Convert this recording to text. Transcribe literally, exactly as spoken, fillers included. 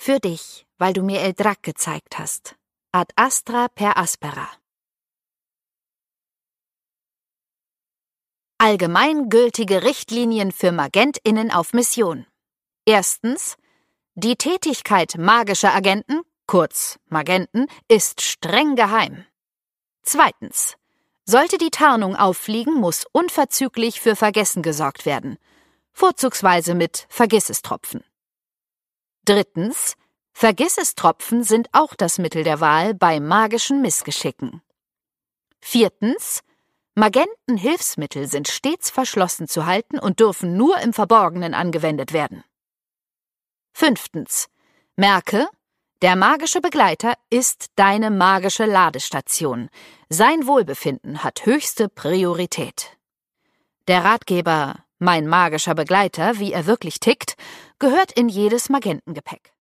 Für dich, weil du mir Eldrac gezeigt hast. Ad astra per aspera. Allgemeingültige Richtlinien für MagentInnen auf Mission. Erstens. Die Tätigkeit magischer Agenten, kurz Magenten, ist streng geheim. Zweitens. Sollte die Tarnung auffliegen, muss unverzüglich für Vergessen gesorgt werden. Vorzugsweise mit Vergissestropfen. Drittens. Vergissestropfen sind auch das Mittel der Wahl bei magischen Missgeschicken. Viertens. Magentenhilfsmittel sind stets verschlossen zu halten und dürfen nur im Verborgenen angewendet werden. Fünftens. Merke, der magische Begleiter ist deine magische Ladestation. Sein Wohlbefinden hat höchste Priorität. Der Ratgeber »Mein magischer Begleiter, wie er wirklich tickt« gehört in jedes Magentengepäck.